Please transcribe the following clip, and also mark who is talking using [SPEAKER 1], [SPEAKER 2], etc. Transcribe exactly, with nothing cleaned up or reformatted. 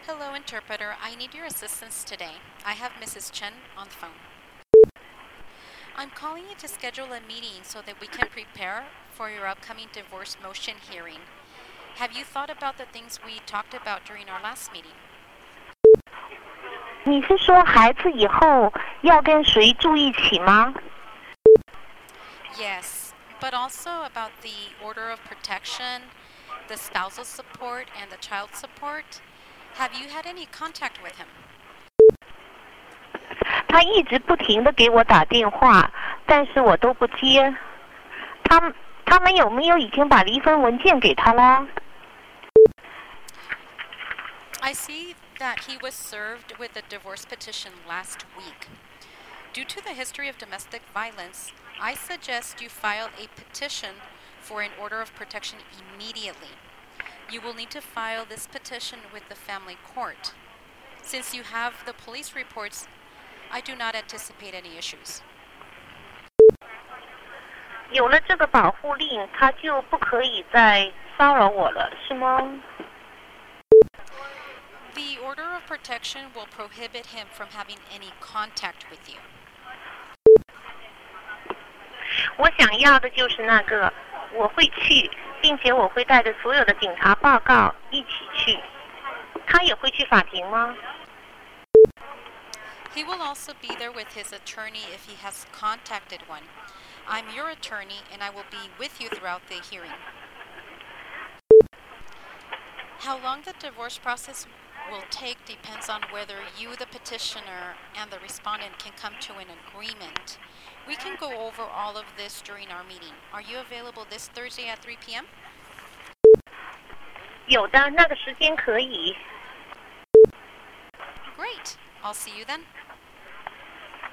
[SPEAKER 1] Hello, interpreter. I need your assistance today. I have Missus Chen on the phone. I'm calling you to schedule a meeting so that we can prepare for your upcoming divorce motion hearing. Have you thought about the things we talked about during our last meeting?
[SPEAKER 2] 你是说孩子以后要跟谁住一起吗？
[SPEAKER 1] Yes, but also about the order of protection, the spousal support, and the child support. Have you had any contact with him?
[SPEAKER 2] 他一直不停的给我打电话，但是我都不接。他他们有没有已经把离婚文件给他了？
[SPEAKER 1] I see that he was served with a divorce petition last week. Due to the history of domestic violence, I suggest you file a petition for an order of protection immediately. You will need to file this petition with the family court. Since you have the police reports, I do not anticipate any issues.
[SPEAKER 2] 有了这个保护令，他就不可以再骚扰我了，是吗？
[SPEAKER 1] The order of protection will prohibit him from having any contact with you.
[SPEAKER 2] 我想要的就是那个，我会去，并且我会带着所有的警察报告一起去。他也会去法庭吗？
[SPEAKER 1] He will also be there with his attorney if he has contacted one. I'm your attorney and I will be with you throughout the hearing. How long the divorce process will take depends on whether you, the petitioner, and the respondent can come to an agreement. We can go over all of this during our meeting. Are you available this Thursday at three p.m.?
[SPEAKER 2] 有的，那个时间可以。
[SPEAKER 1] Great. I'll see you then.